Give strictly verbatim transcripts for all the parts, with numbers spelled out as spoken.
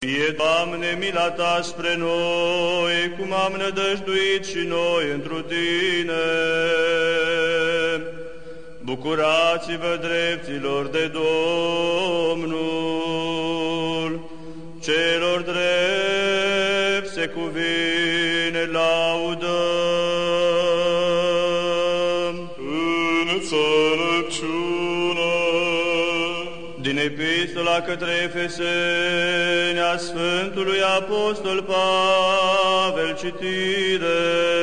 Fie, Doamne, mila Ta spre noi, cum am nădăjduit și noi întru Tine. Bucurați-vă, dreptilor de Domnul, celor drept se cuvine laudă. Înțelepciune. Din Epistola către Efeseni a Sfântului Apostol Pavel, citire.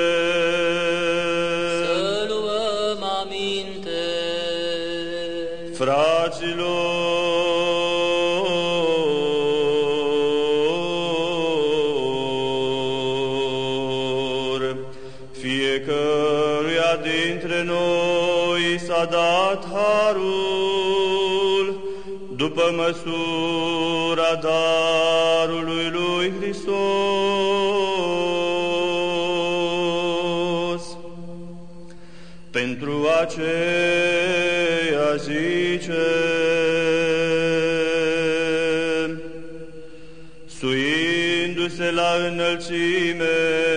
Să luăm aminte. Fraților, fiecăruia dintre noi s-a dat harul după măsura darului lui Hristos. Pentru aceea zice, suindu-se la înălțime,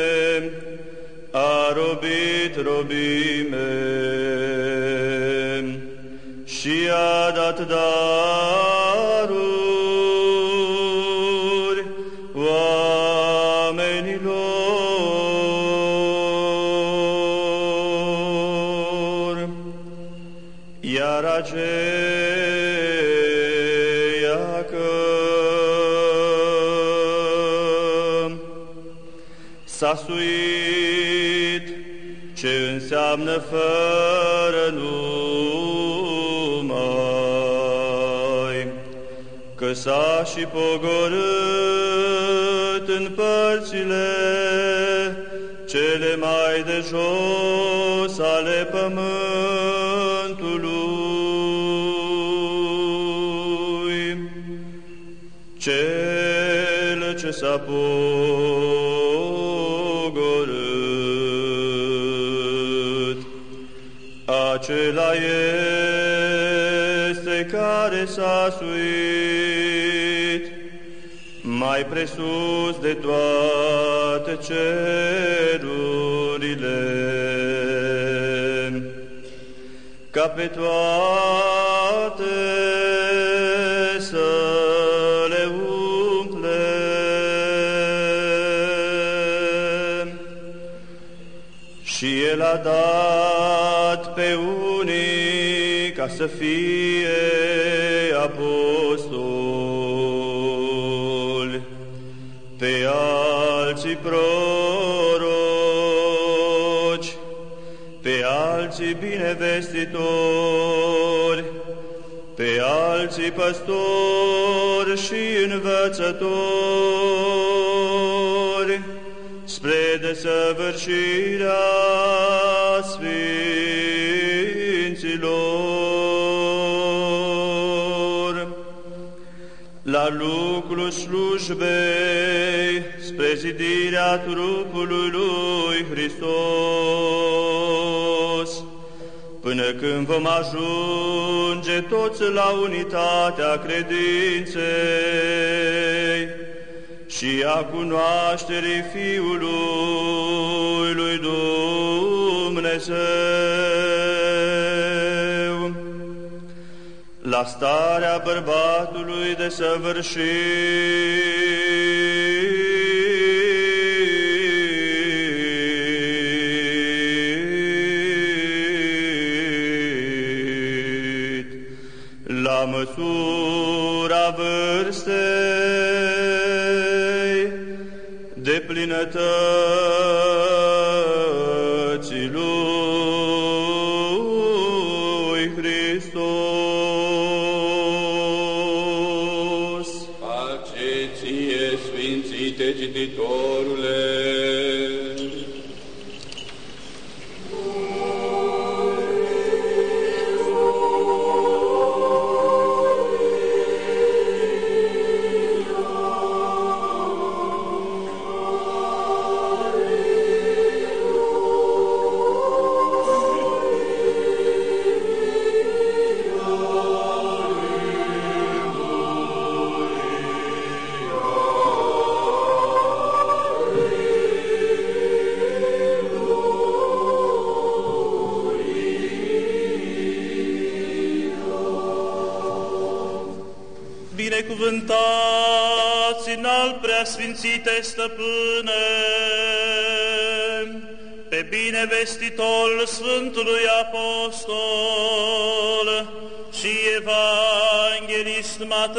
a robit robime și a dat daruri oamenilor. Iar aceea că s-a suit, ce înseamnă fără numai, că s-a și pogorât în părțile cele mai de jos ale pământului, cel ce s-a pogorât, acela este care s-a suit mai presus de toate cerurile, ca pe toate să le umple. Și El a dat pe unii ca să fie apostoli, pe alții proroci, pe alții binevestitori, pe alții păstori și învățători, spre desăvârșirea sfinților, la lucrul slujbei, spre zidirea trupului lui Hristos, până când vom ajunge toți la unitatea credinței și a cunoașterii Fiului lui Dumnezeu, la starea bărbatului desăvârșit, la măsura vârstei deplinătății lui Hristos. Pace ție, Sfințite Cititorule! Alleluia. Binecuvântați în al preasfințite stăpâne, pe binevestitorul Sfântului Apostol și Evanghelist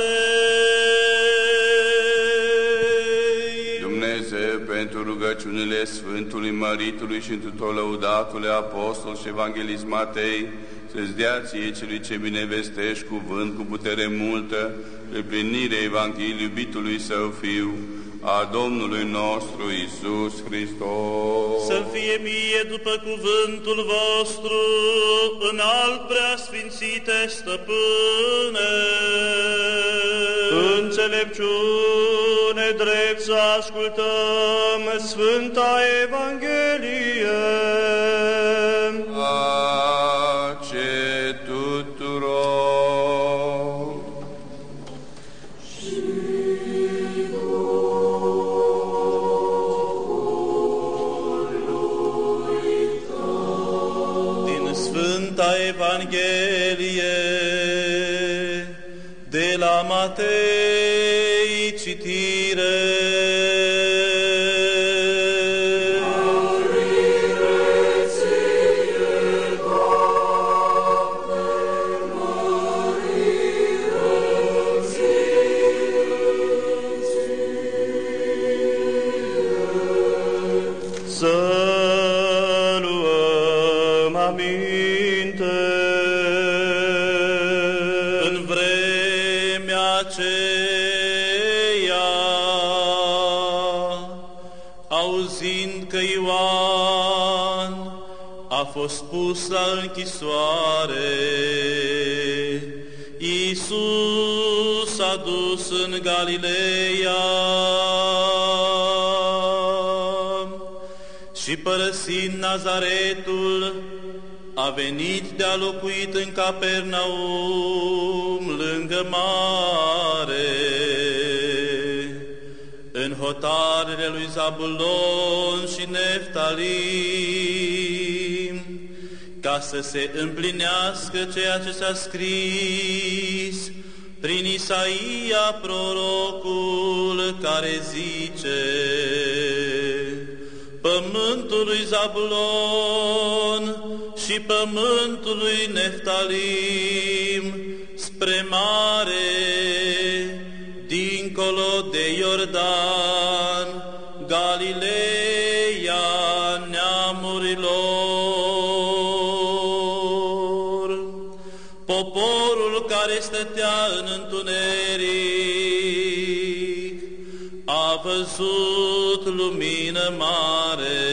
Matei. Dumnezeu, pentru rugăciunile Sfântului Măritului și întru tot lăudatule Apostol și Evanghelist Matei, să-ți dea ție celui ce binevestești cuvânt cu putere multă, pe plinirea Evangheliei iubitului Său Fiu, a Domnului nostru Iisus Hristos. Să fie mie după cuvântul vostru în al preasfințite stăpâne. Înțelepciune drept să ascultăm Sfânta Evanghelie. Pace tuturor! Evanghelie de la Matei, citire. fost pus la închisoare, Iisus a dus în Galileea și părăsind Nazaretul, a venit de-a locuit în Capernaum, lângă mare, în hotarele lui Zabulon și Neftalim, ca să se împlinească ceea ce s-a scris prin Isaia prorocul, care zice: pământul lui Zabulon și pământul lui Neftalim, spre mare, dincolo de Iordan, Galileea neamurilor. Poporul care stătea în întuneric a văzut lumină mare,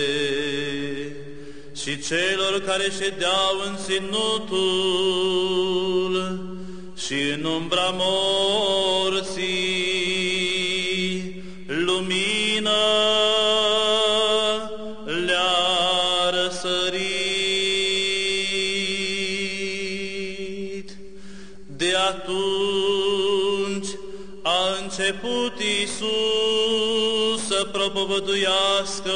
și celor care ședeau în ținutul și în umbra morții, lumină le-a răsărit. De atunci a început Iisus să propovăduiască: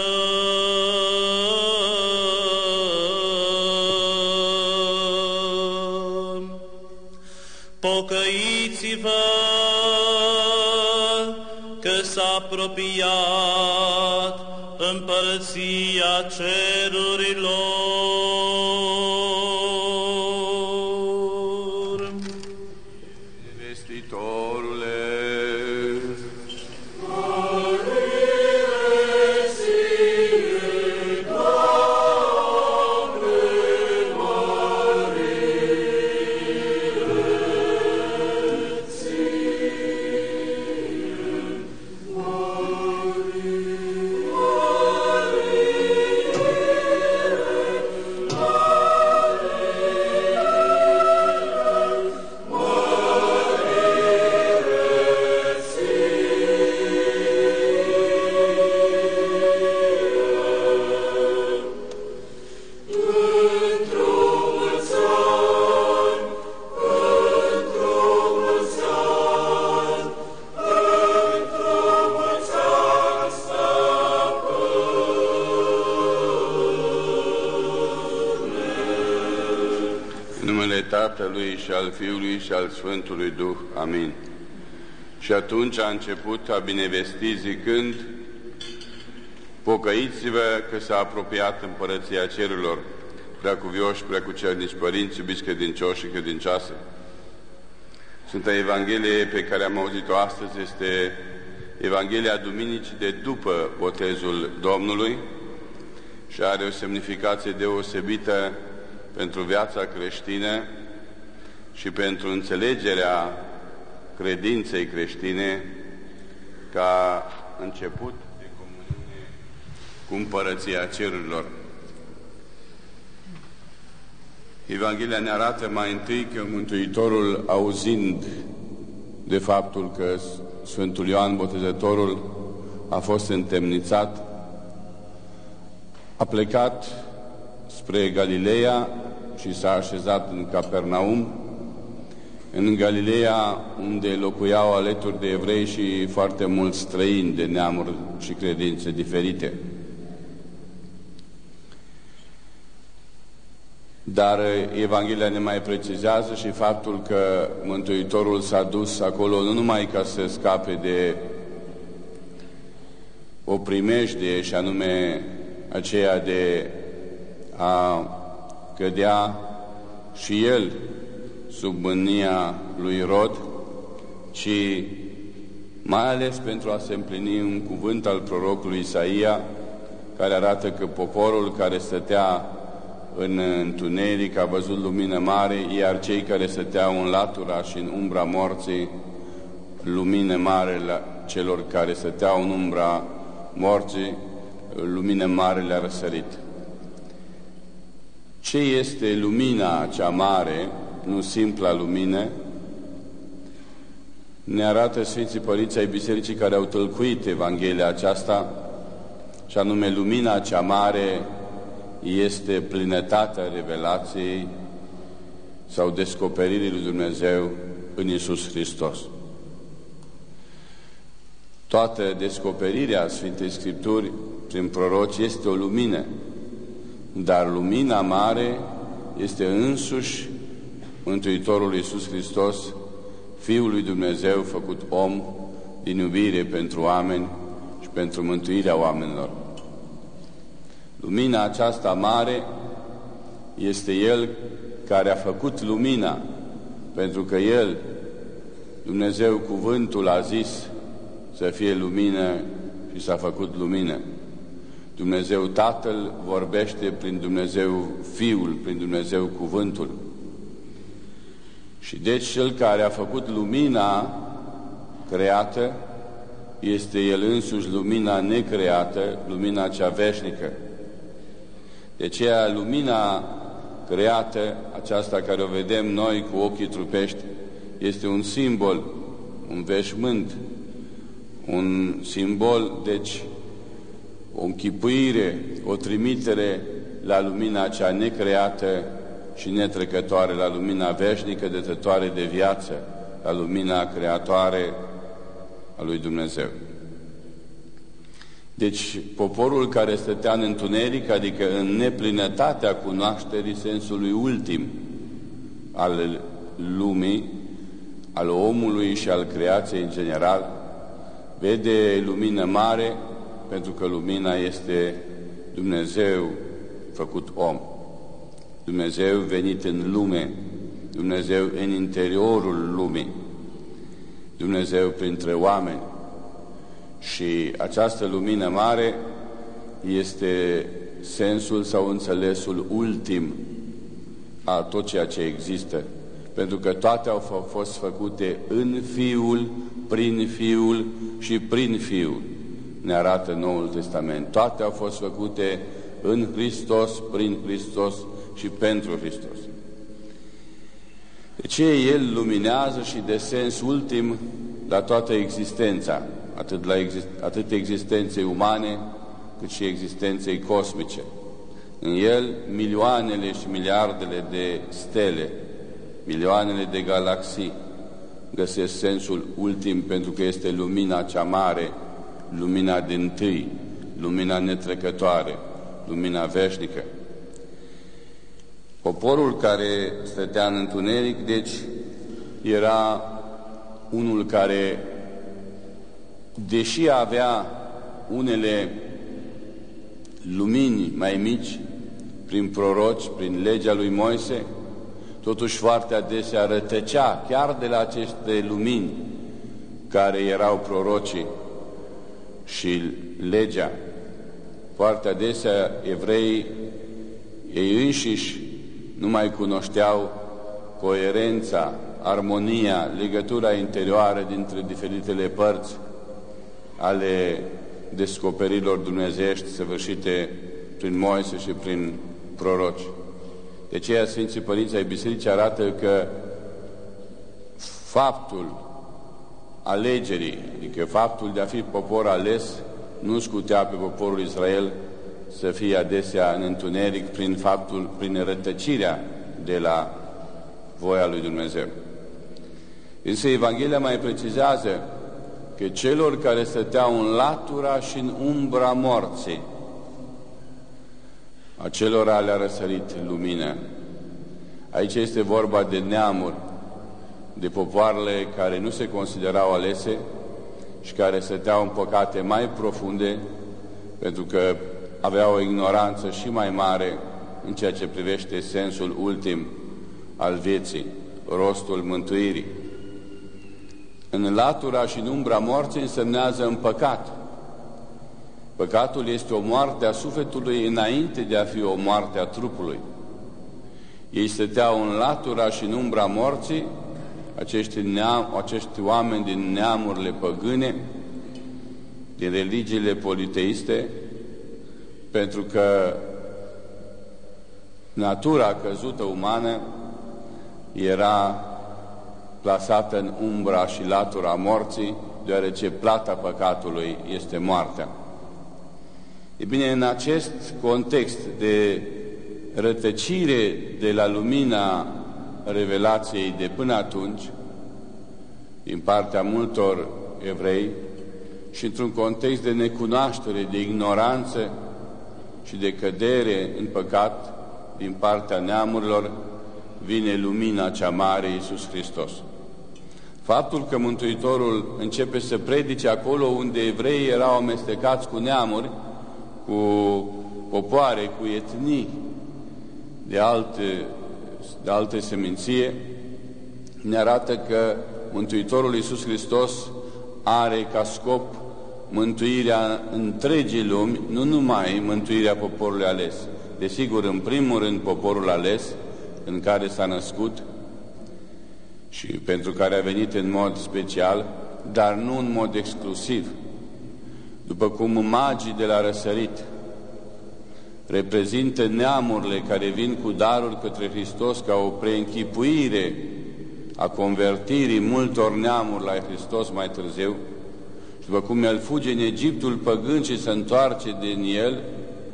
pocăiți-vă, că s-a apropiat împărăția cerurilor. Vestitorule, Tatălui și al Fiului și al Sfântului Duh. Amin. Și atunci a început a binevesti zicând: pocăiți-vă că s-a apropiat împărăția cerurilor. Preacuvioși, preacucernici părinți, iubiți credincioși și credincioase, Sfânta Evanghelie pe care am auzit-o astăzi este Evanghelia Duminicii de după botezul Domnului și are o semnificație deosebită pentru viața creștină și pentru înțelegerea credinței creștine ca început de comuniune cu împărăția cerurilor. Evanghelia ne arată mai întâi că Mântuitorul, auzind de faptul că Sfântul Ioan Botezătorul a fost întemnițat, a plecat spre Galileea și s-a așezat în Capernaum, în Galileea, unde locuiau alături de evrei și foarte mulți străini de neamuri și credințe diferite. Dar Evanghelia ne mai precizează și faptul că Mântuitorul s-a dus acolo nu numai ca să scape de o primejdie, și anume aceea de a cădea și el sub mânia lui Irod, ci mai ales pentru a se împlini un cuvânt al prorocului Isaia, care arată că poporul care stătea în întuneric a văzut lumină mare, iar cei care stăteau în latura și în umbra morții, lumină mare la celor care stăteau în umbra morții, lumină mare le-a răsărit. Ce este lumina cea mare, nu simpla lumină, ne arată Sfinții Părinți ai Bisericii care au tălcuit Evanghelia aceasta, și anume lumina cea mare este plinătatea revelației sau descoperirii lui Dumnezeu în Iisus Hristos. Toată descoperirea Sfintei Scripturi prin proroci este o lumină, dar lumina mare este însuși Mântuitorul Iisus Hristos, Fiul lui Dumnezeu făcut om din iubire pentru oameni și pentru mântuirea oamenilor. Lumina aceasta mare este El care a făcut lumina, pentru că El, Dumnezeu, cuvântul, a zis să fie lumină și s-a făcut lumină. Dumnezeu Tatăl vorbește prin Dumnezeu Fiul, prin Dumnezeu Cuvântul. Și deci Cel care a făcut lumina creată este El însuși lumina necreată, lumina cea veșnică. De aceea lumina creată, aceasta care o vedem noi cu ochii trupești, este un simbol, un veșmânt, un simbol, deci o închipuire, o trimitere la lumina cea necreată și netrecătoare, la lumina veșnică, dătătoare de viață, la lumina creatoare a lui Dumnezeu. Deci, poporul care stătea în întuneric, adică în neplinătatea cunoașterii sensului ultim al lumii, al omului și al creației în general, vede lumină mare, pentru că lumina este Dumnezeu făcut om. Dumnezeu venit în lume, Dumnezeu în interiorul lumii, Dumnezeu printre oameni. Și această lumină mare este sensul sau înțelesul ultim a tot ceea ce există, pentru că toate au fost făcute în Fiul, prin Fiul și prin Fiul, ne arată Noul Testament. Toate au fost făcute în Hristos, prin Hristos și pentru Hristos. De ce El luminează și de sens ultim la toată existența, atât, la exist atât existenței umane, cât și existenței cosmice. În El, milioanele și miliardele de stele, milioanele de galaxii găsesc sensul ultim, pentru că este lumina cea mare, lumina dintâi, lumina netrecătoare, lumina veșnică. Poporul care stătea în întuneric, deci, era unul care deși avea unele lumini mai mici, prin proroci, prin legea lui Moise, totuși foarte adesea rătăcea chiar de la aceste lumini care erau prorocii și legea. Foarte adesea evreii ei înșiși nu mai cunoșteau coerența, armonia, legătura interioară dintre diferitele părți ale descoperirilor dumnezeiești săvârșite prin Moise și prin proroci. De aceea Sfinții Părinți ai Bisericii arată că faptul alegerii, adică faptul de a fi popor ales, nu scutea pe poporul Israel să fie adesea în întuneric prin faptul, prin rătăcirea de la voia lui Dumnezeu. Însă Evanghelia mai precizează că celor care stăteau în latura și în umbra morții, acelora le-a răsărit lumina. Aici este vorba de neamuri, de popoarele care nu se considerau alese și care stăteau în păcate mai profunde, pentru că aveau o ignoranță și mai mare în ceea ce privește sensul ultim al vieții, rostul mântuirii. În latura și în umbra morții însemnează în păcat. Păcatul este o moarte a sufletului înainte de a fi o moarte a trupului. Ei stăteau în latura și în umbra morții, acești, neam, acești oameni din neamurile păgâne, din religiile politeiste, pentru că natura căzută umană era plasată în umbra și latura morții, deoarece plata păcatului este moartea. E bine, în acest context de rătăcire de la lumina revelației de până atunci, din partea multor evrei, și într-un context de necunoaștere, de ignoranță și de cădere în păcat din partea neamurilor, vine lumina cea mare, Iisus Hristos. Faptul că Mântuitorul începe să predice acolo unde evreii erau amestecați cu neamuri, cu popoare, cu etnii de alte, de alte seminție, ne arată că Mântuitorul Iisus Hristos are ca scop mântuirea întregii lumi, nu numai mântuirea poporului ales. Desigur, în primul rând, poporul ales, în care s-a născut și pentru care a venit în mod special, dar nu în mod exclusiv. După cum magii de la răsărit reprezintă neamurile care vin cu daruri către Hristos ca o preînchipuire a convertirii multor neamuri la Hristos mai târziu, și după cum el fuge în Egiptul păgân și se întoarce din el,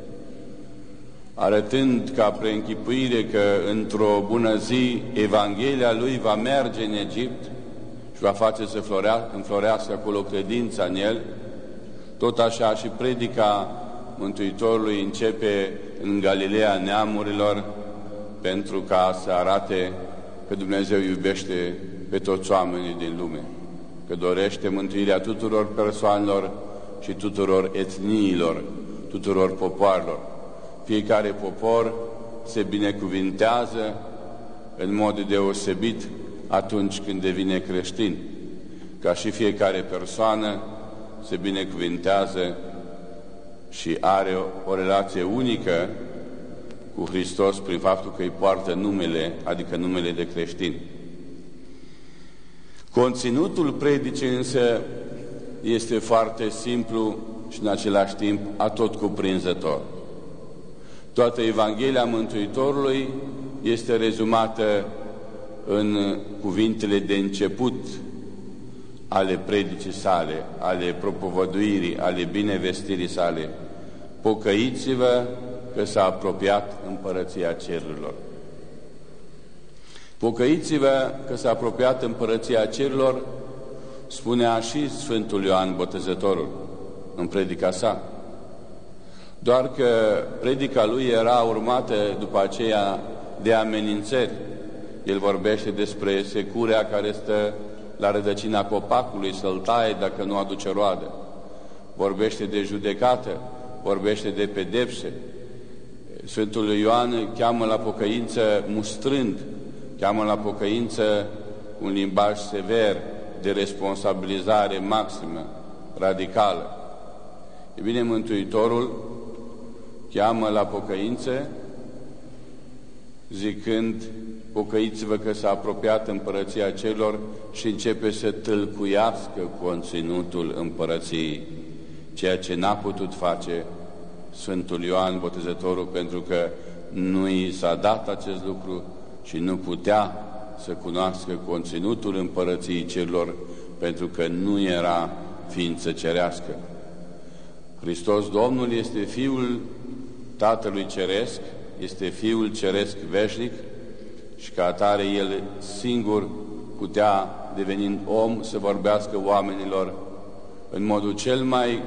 arătând ca preînchipuire că într-o bună zi Evanghelia lui va merge în Egipt și va face să florea, înflorească acolo credința în el, tot așa și predica Mântuitorului începe în Galileea neamurilor, pentru ca să arate că Dumnezeu iubește pe toți oamenii din lume, că dorește mântuirea tuturor persoanelor și tuturor etniilor, tuturor popoarelor. Fiecare popor se binecuvintează în mod deosebit atunci când devine creștin, ca și fiecare persoană se binecuvintează și are o, o relație unică cu Hristos prin faptul că îi poartă numele, adică numele de creștin. Conținutul predicii însă este foarte simplu și în același timp atotcuprinzător. Toată Evanghelia Mântuitorului este rezumată în cuvintele de început ale predicii sale, ale propovăduirii, ale binevestirii sale. Pocăiți-vă că s-a apropiat împărăția cerurilor. Pocăiți-vă că s-a apropiat împărăția cerurilor, spunea și Sfântul Ioan Botezătorul în predica sa. Doar că predica lui era urmată după aceea de amenințări. El vorbește despre securea care stă la rădăcina copacului, să-l taie dacă nu aduce roadă. vorbește de judecată, vorbește de pedepse. Sfântul Ioan cheamă la pocăință mustrând, cheamă la pocăință un limbaj sever, de responsabilizare maximă, radicală. E bine, Mântuitorul cheamă la pocăință zicând: pocăiți-vă că s-a apropiat împărăția celor, și începe să tâlcuiască conținutul împărăției, ceea ce n-a putut face Sfântul Ioan Botezătorul, pentru că nu i s-a dat acest lucru și nu putea să cunoască conținutul împărăției celor, pentru că nu era ființă cerească. Hristos Domnul este Fiul Tatălui Ceresc, este Fiul Ceresc veșnic și ca atare El singur putea, devenind om, să vorbească oamenilor în modul cel mai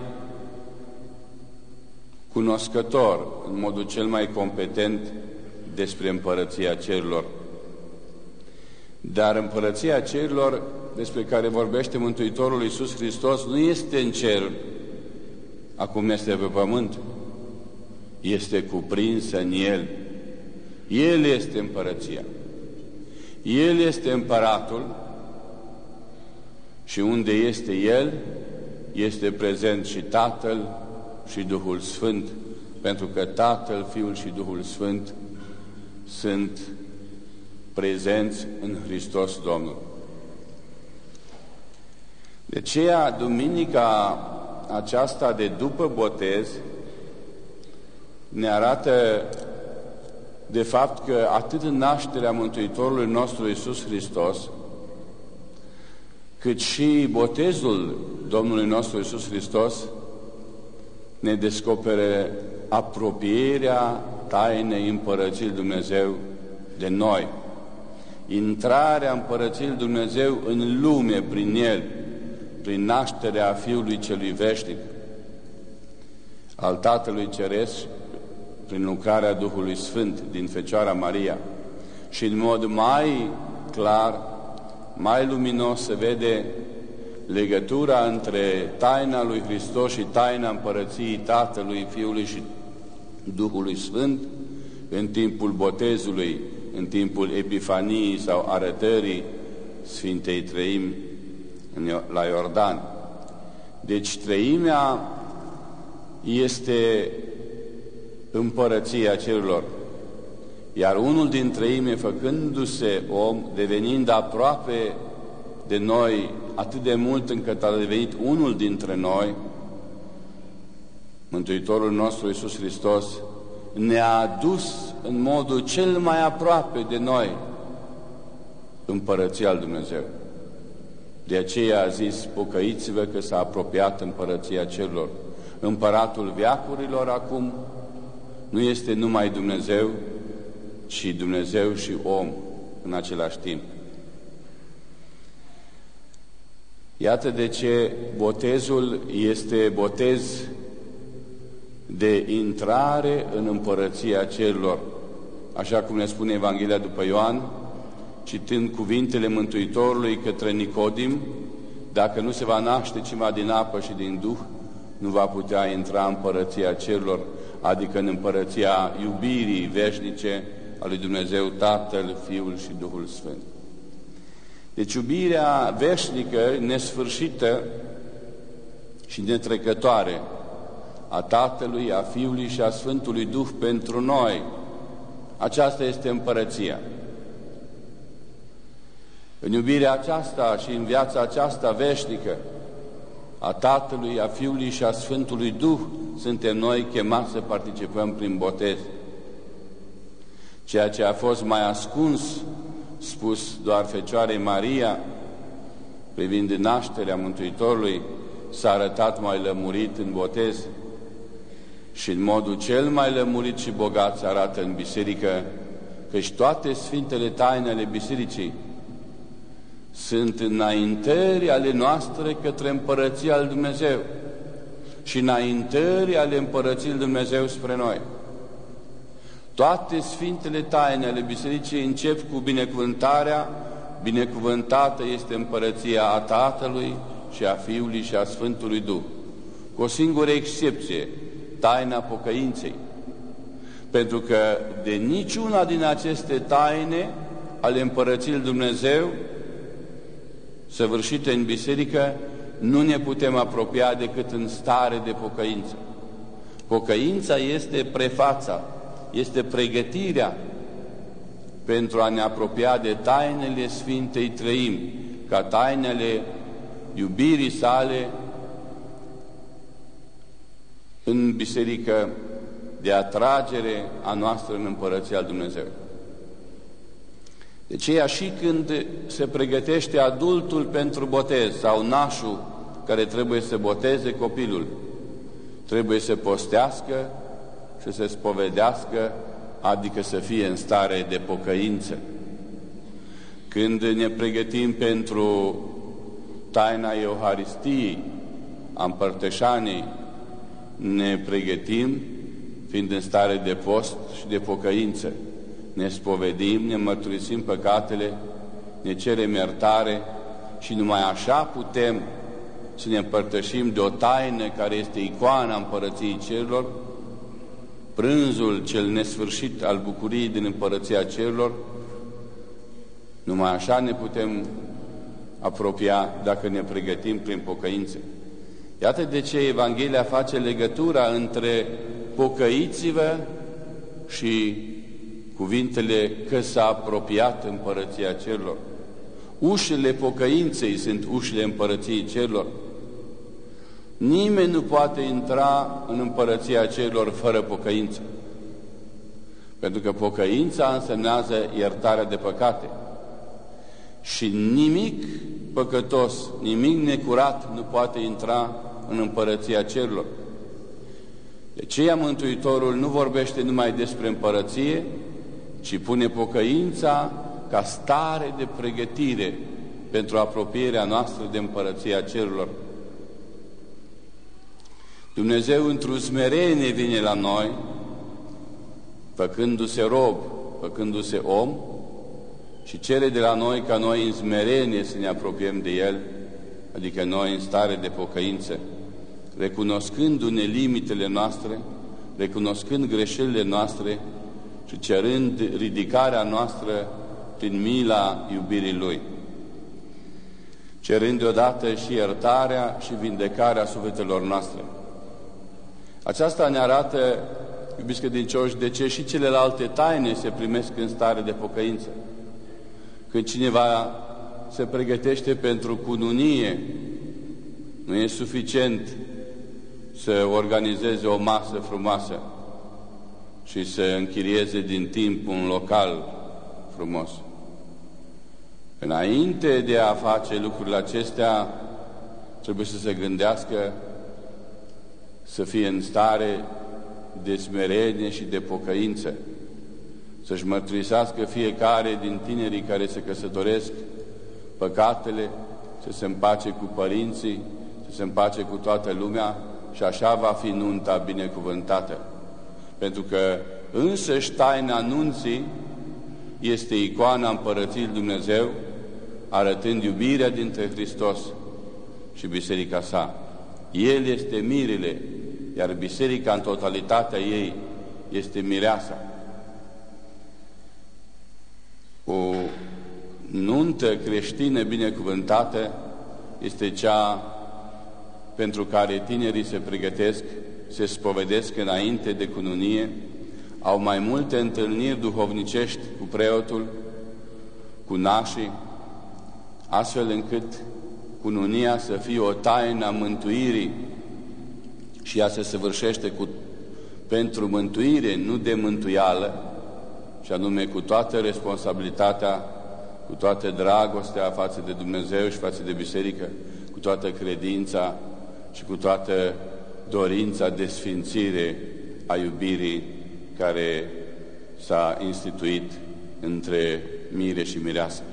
cunoscător, în modul cel mai competent despre împărăția cerurilor. Dar împărăția cerurilor despre care vorbește Mântuitorul Iisus Hristos nu este în cer, acum este pe pământ, este cuprinsă în El. El este împărăția. El este împăratul și unde este El, este prezent și Tatăl și Duhul Sfânt, pentru că Tatăl, Fiul și Duhul Sfânt sunt prezenți în Hristos Domnul. De aceea, duminica aceasta de după botez ne arată de fapt că atât în nașterea Mântuitorului nostru Iisus Hristos, cât și botezul Domnului nostru Iisus Hristos ne descopere apropierea tainei Împărăției lui Dumnezeu de noi. Intrarea Împărăției lui Dumnezeu în lume prin El, prin nașterea Fiului Celui Veșnic, al Tatălui Ceresc, prin lucrarea Duhului Sfânt din Fecioara Maria. Și în mod mai clar, mai luminos se vede legătura între taina lui Hristos și taina Împărăției Tatălui, Fiului și Duhului Sfânt în timpul botezului, în timpul Epifaniei sau arătării Sfintei Treimi la Iordan. Deci treimea este împărăția cerurilor, iar unul din treime, făcându-se om, devenind aproape de noi atât de mult încât a devenit unul dintre noi, Mântuitorul nostru Iisus Hristos ne-a adus în modul cel mai aproape de noi împărăția lui Dumnezeu. De aceea a zis: pocăiți-vă că s-a apropiat împărăția cerurilor. Împăratul veacurilor acum nu este numai Dumnezeu, ci Dumnezeu și om în același timp. Iată de ce botezul este botez de intrare în împărăția cerurilor. Așa cum ne spune Evanghelia după Ioan, citând cuvintele Mântuitorului către Nicodim: dacă nu se va naște cineva din apă și din Duh, nu va putea intra în împărăția cerurilor, adică în împărăția iubirii veșnice a lui Dumnezeu Tatăl, Fiul și Duhul Sfânt. Deci iubirea veșnică, nesfârșită și netrecătoare a Tatălui, a Fiului și a Sfântului Duh pentru noi, aceasta este împărăția. În iubirea aceasta și în viața aceasta veșnică a Tatălui, a Fiului și a Sfântului Duh suntem noi chemați să participăm prin botez. Ceea ce a fost mai ascuns, spus doar Fecioarei Maria, privind nașterea Mântuitorului, s-a arătat mai lămurit în botez și în modul cel mai lămurit și bogat se arată în biserică, căci toate sfintele taine ale bisericii sunt înaintări ale noastre către împărăția lui Dumnezeu și înaintări ale împărăției lui Dumnezeu spre noi. Toate sfintele taine ale bisericii încep cu binecuvântarea: binecuvântată este împărăția a Tatălui și a Fiului și a Sfântului Duh. cu o singură excepție, taina pocăinței. Pentru că de niciuna din aceste taine ale Împărăției lui Dumnezeu, săvârșite în biserică, nu ne putem apropia decât în stare de pocăință. Pocăința este prefața, este pregătirea pentru a ne apropia de tainele Sfintei Trăimi, ca tainele iubirii sale în biserică, de atragere a noastră în Împărăția lui Dumnezeu. De aceea și când se pregătește adultul pentru botez sau nașul care trebuie să boteze copilul, trebuie să postească și să spovedească, adică să fie în stare de pocăință. Când ne pregătim pentru taina Euharistiei, a Împărtășaniei, ne pregătim fiind în stare de post și de pocăință. Ne spovedim, ne mărturisim păcatele, ne cerem iertare și numai așa putem să ne împărtășim de o taină care este icoana Împărăției Cerurilor, prânzul cel nesfârșit al bucuriei din Împărăția Cerurilor. Numai așa ne putem apropia dacă ne pregătim prin pocăință. Iată de ce Evanghelia face legătura între pocăiți-vă și cuvintele că s-a apropiat Împărăția Cerurilor. Ușile pocăinței sunt ușile Împărăției Cerurilor. Nimeni nu poate intra în Împărăția Cerurilor fără pocăință. Pentru că pocăința însemnează iertarea de păcate. Și nimic păcătos, nimic necurat nu poate intra în Împărăția Cerurilor. De aceea Mântuitorul nu vorbește numai despre împărăție, ci pune pocăința ca stare de pregătire pentru apropierea noastră de Împărăția Cerurilor. Dumnezeu într-o smerenie vine la noi, făcându-se rob, făcându-se om, și cere de la noi ca noi în smerenie să ne apropiem de El, adică noi în stare de pocăință, recunoscându-ne limitele noastre, recunoscând greșelile noastre și cerând ridicarea noastră prin mila iubirii Lui, cerând deodată și iertarea și vindecarea sufletelor noastre. Aceasta ne arată, iubiți credincioși, de ce și celelalte taine se primesc în stare de pocăință. Când cineva se pregătește pentru cununie, nu e suficient să organizeze o masă frumoasă și să închirieze din timp un local frumos. Înainte de a face lucrurile acestea, trebuie să se gândească să fie în stare de smerenie și de pocăință, să-și mărturisească fiecare din tinerii care se căsătoresc păcatele, să se împace cu părinții, să se împace cu toată lumea și așa va fi nunta binecuvântată. Pentru că însăși taina nunții este icoana Împărăției lui Dumnezeu, arătând iubirea dintre Hristos și Biserica sa. El este mirele, iar Biserica în totalitatea ei este mireasa. O nuntă creștină binecuvântată este cea pentru care tinerii se pregătesc, se spovedesc înainte de cununie, au mai multe întâlniri duhovnicești cu preotul, cu nașii, astfel încât cununia să fie o taină a mântuirii și ea se săvârșește cu, pentru mântuire, nu de mântuială, și anume cu toată responsabilitatea, cu toată dragostea față de Dumnezeu și față de biserică, cu toată credința și cu toată dorința de sfințire a iubirii care s-a instituit între mire și mireasă.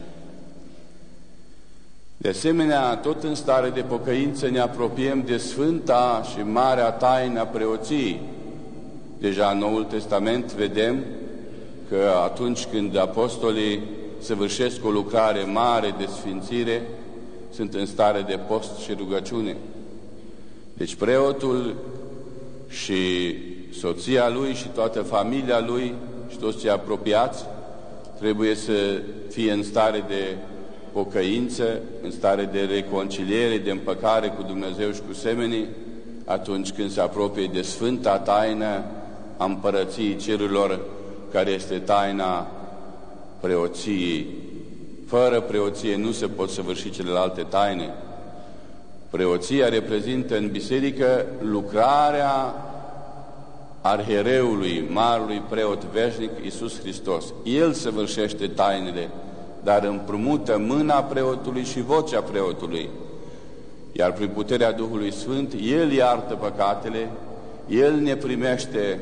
De asemenea, tot în stare de pocăință ne apropiem de sfânta și marea taină a preoției. Deja în Noul Testament vedem că atunci când apostolii săvârșesc o lucrare mare de sfințire, sunt în stare de post și rugăciune. Deci preotul și soția lui și toată familia lui și toți cei apropiați trebuie să fie în stare de pocăință, în stare de reconciliere, de împăcare cu Dumnezeu și cu semenii, atunci când se apropie de sfânta taină a împărăției cerurilor, care este taina preoției. Fără preoție nu se pot săvârși celelalte taine. Preoția reprezintă în biserică lucrarea arhiereului, marului preot veșnic Iisus Hristos. El săvârșește tainele, dar împrumută mâna preotului și vocea preotului. Iar prin puterea Duhului Sfânt, El iartă păcatele, El ne primește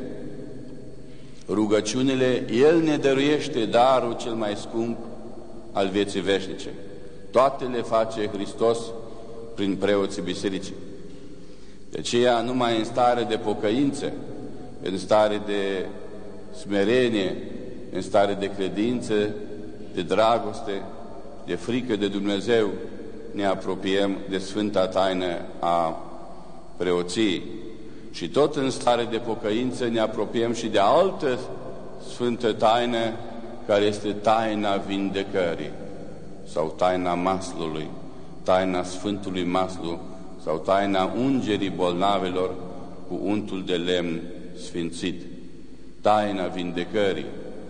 rugăciunile, El ne dăruiește darul cel mai scump al vieții veșnice. Toate le face Hristos prin preoții bisericii. De aceea, numai în stare de pocăință, în stare de smerenie, în stare de credință, de dragoste, de frică de Dumnezeu, ne apropiem de sfânta taină a preoției. Și tot în stare de pocăință ne apropiem și de altă sfântă taină, care este taina vindecării, sau taina maslului, taina Sfântului Maslu, sau taina ungerii bolnavelor cu untul de lemn sfințit. Taina vindecării.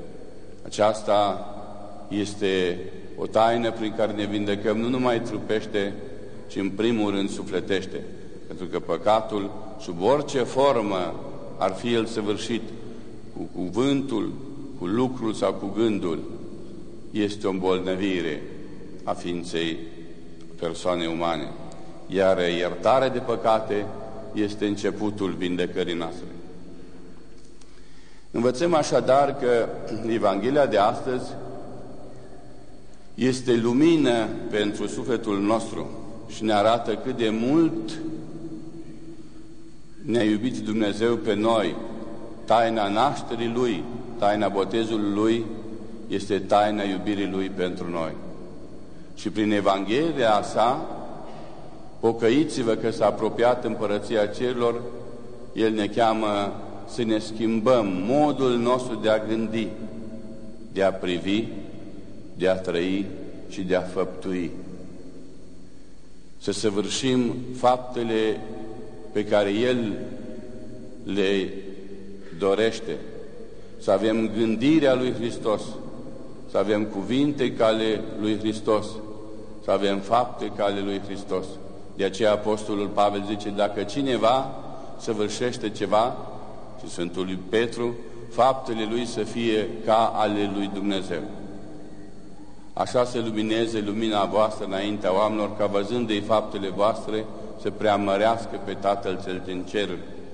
Aceasta este o taină prin care ne vindecăm nu numai trupește, ci în primul rând sufletește. Pentru că păcatul, sub orice formă ar fi el săvârșit, cu cuvântul, cu lucrul sau cu gândul, este o îmbolnăvire a ființei persoanei umane. Iar iertarea de păcate este începutul vindecării noastre. Învățăm așadar că Evanghelia de astăzi este lumină pentru sufletul nostru și ne arată cât de mult ne-a iubit Dumnezeu pe noi. Taina nașterii Lui, taina botezului Lui, este taina iubirii Lui pentru noi. Și prin Evanghelia sa, pocăiți-vă că s-a apropiat împărăția cerurilor, El ne cheamă să ne schimbăm modul nostru de a gândi, de a privi, de a trăi și de a făptui. Să săvârșim faptele pe care El le dorește, să avem gândirea lui Hristos, să avem cuvinte ca ale lui Hristos, să avem fapte ca ale lui Hristos. De aceea Apostolul Pavel zice, dacă cineva săvârșește ceva, și Sfântul lui Petru, faptele lui să fie ca ale lui Dumnezeu. Așa să lumineze lumina voastră înaintea oamenilor, ca văzând-i faptele voastre să preamărească pe Tatăl cel din cer.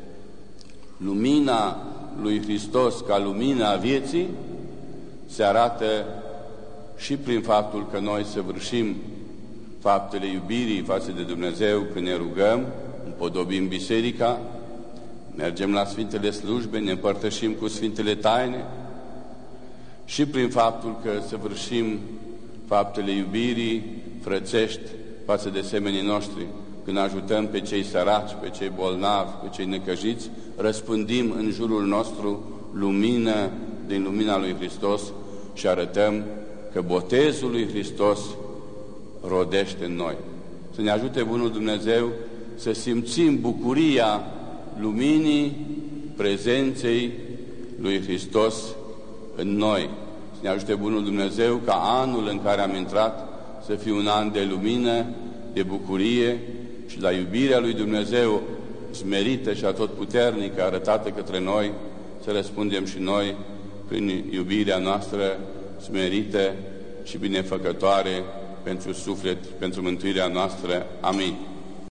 Lumina lui Hristos ca lumina vieții se arată și prin faptul că noi săvârșim faptele iubirii față de Dumnezeu când ne rugăm, împodobim biserica, mergem la Sfintele Slujbe, ne împărtășim cu Sfintele Taine, și prin faptul că săvârșim faptele iubirii frățești față de semenii noștri, când ajutăm pe cei săraci, pe cei bolnavi, pe cei necăjiți, răspândim în jurul nostru lumină din lumina lui Hristos și arătăm că botezul lui Hristos rodește în noi. Să ne ajute Bunul Dumnezeu să simțim bucuria luminii prezenței lui Hristos în noi. Să ne ajute Bunul Dumnezeu ca anul în care am intrat să fie un an de lumină, de bucurie și la iubirea lui Dumnezeu smerită și atotputernică arătată către noi, să răspundem și noi prin iubirea noastră smerită și binefăcătoare pentru suflet, pentru mântuirea noastră. Amin.